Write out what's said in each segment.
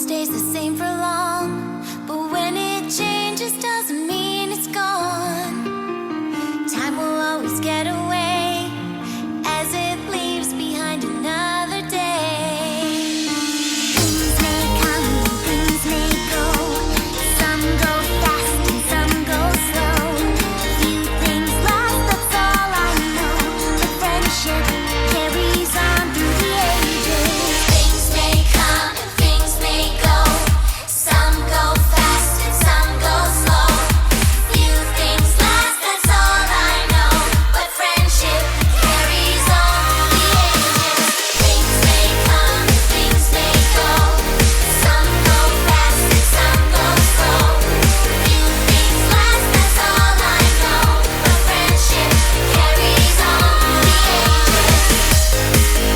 stays the same for long, but when it changes doesn't mean it's gone. Time will always get away as it leaves behind another day. Things may come and things may go. Some go fast and some go slow. Few things last, that's all I know. But friendship carries on through the ages. Things may come and things may go. Some go fast and some go slow. Few things last, that's all I know. But friendship carries on through the ages. Things may come and things may go. Some go fast and some go slow. Few things last, that's all I know. But friendship carries on through the ages.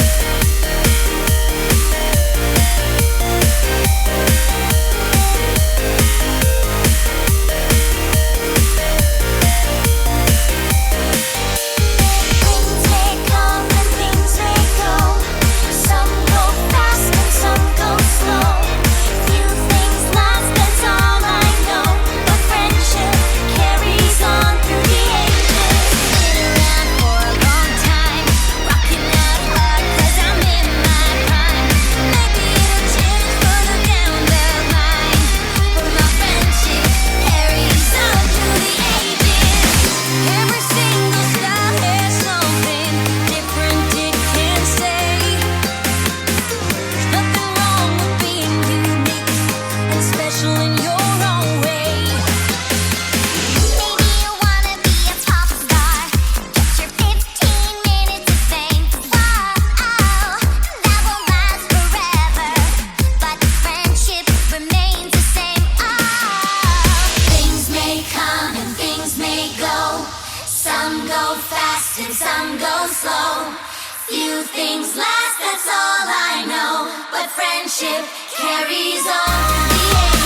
Things may come and things may go. Some go fast and some go slow. Few things last, that's all I know. But friendship carries on through the ages. Been around for a long time, rocking out hard 'cause I'm in my prime. Maybe it'll change further down the line, but my friendship carries on through the ages. Every single style has something different it can say. There's nothing wrong with being unique and special in your own way. Maybe you wanna be a pop star, get your 15 minutes of fame. Wow, that won't last forever, but friendship remains the same. Things may come and things may go. Some go fast and some go slow. Few things last, that's all I know. But friendship carries on through the ages.